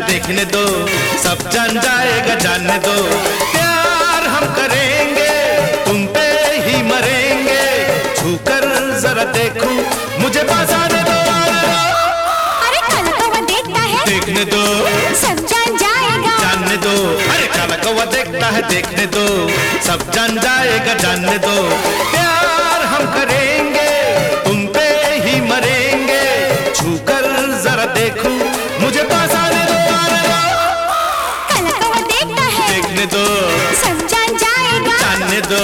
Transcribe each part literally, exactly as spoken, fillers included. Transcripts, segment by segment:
देखने दो, सब जान जाएगा जानने दो। प्यार हम करेंगे तुम पे ही मरेंगे, छूकर जरा देखूं मुझे पास आने दो। अरे काला कौवा देखता है देखने दो, सब जान जाएगा जानने दो। अरे काला कौवा देखता है देखने दो, सब जान जाएगा जानने दो। प्यार हम करेंगे तुम पे ही मरेंगे, छूकर जरा देखूं मुझे पास आने दो। काला कौवा देखता है देखने दो, सब जान जाएगा जानने दो।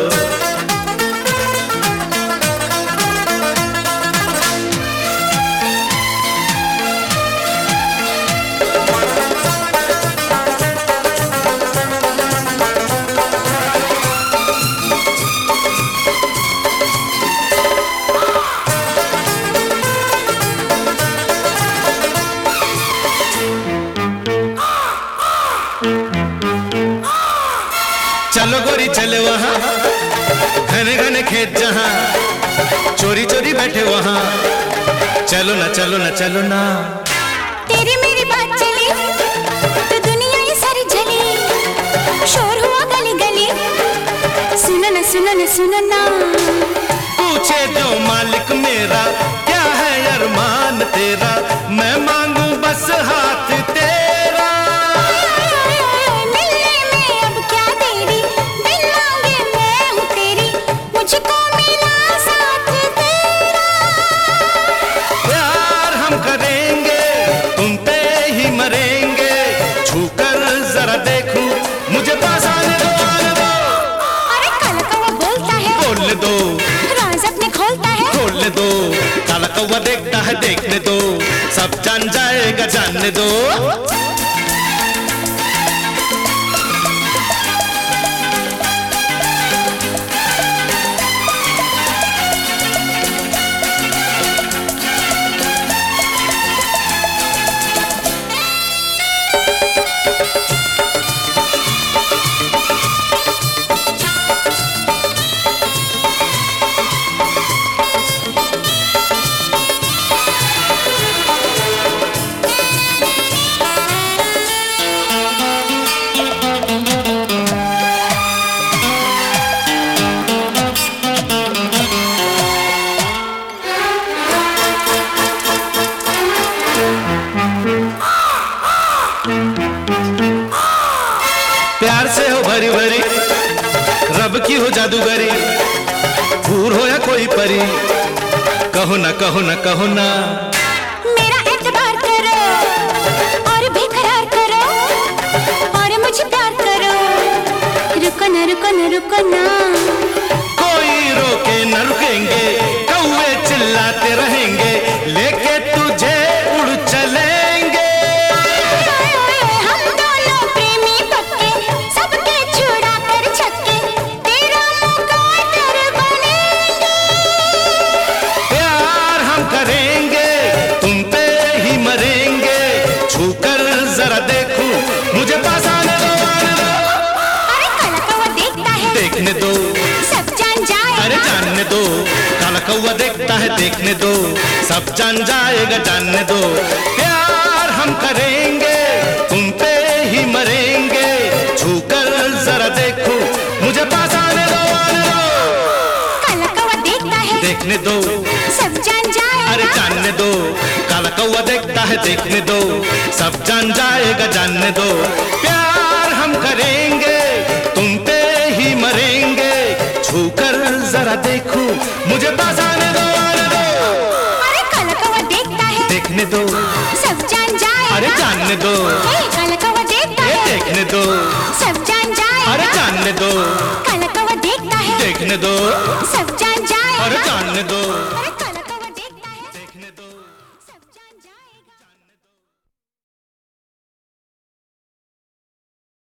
चलो गोरी चले वहाँ, घने घने खेत जहाँ, चोरी चोरी बैठे वहाँ। चलो ना चलो ना चलो ना, तेरी मेरी बात चली तो दुनिया ये सारी जली, शोर हुआ गली गली, सुनो ना सुनो ना सुनो ना। पूछे जो मालिक मेरा क्या है अरमान तेरा, मैं मांगू बस हाथ तेरा। मिलने में अब क्या देरी, दिल मांगे मैं हूँ तेरी, मुझको मिला साथ तेरा। प्यार हम करेंगे तुम पे ही मरेंगे, छूकर जरा देखूं मुझे पास आने दो। अरे काला कौवा बोलता है बोलने दो, राज अपने खोलता है खोलने दो। काला कौवा देखता है देखने दो, सब जान जाएगा जानने दो। प्यार से हो भरी भरी, रब की हो जादूगरी, भूर हो या कोई परी, कहो ना कहो ना कहो ना। मेरा एतबार करो और बेकरार करो, और मुझे प्यार करो, रुको ना रुको ना रुको ना। कोई रोके न रुकेंगे, कौवे चिल्लाते रहेंगे, लेके तुझे उड़ चलेंगे। हम दोनों प्रेमी पक्के, सबके छुड़ा कर छक्के, तेरा मुकद्दर बनेंगे। प्यार हम करेंगे तुम पे ही मरेंगे, छूकर जरा देखूं मुझे पास आने दो। अरे काला कौवा देखता है देखने दो, सब जान जाएगा अरे जानने दो। काला कौवा देखता है देखने दो, सब जान जाएगा जानने दो। प्यार हम करेंगे तुम पे ही मरेंगे, छूकर जरा देखूं मुझे पास आने दो। काला कौवा देखता है देखने दो, सब जान जाएगा अरे जानने दो। काला कौवा देखता है देखने दो, सब जान जाएगा जानने दो। प्यार हम करेंगे तुम पे ही मरेंगे, छूकर जरा देखूं मुझे पास आने दो। अरे काला कौवा देखता है देखने दो, सब जान जाएगा अरे जानने दो। ए, काला कौवा देखता ये है देखने दो, सब जान जाएगा अरे जानने दो। काला कौवा देखता है देखने दो, सब जान जाएगा अरे जानने दो। अरे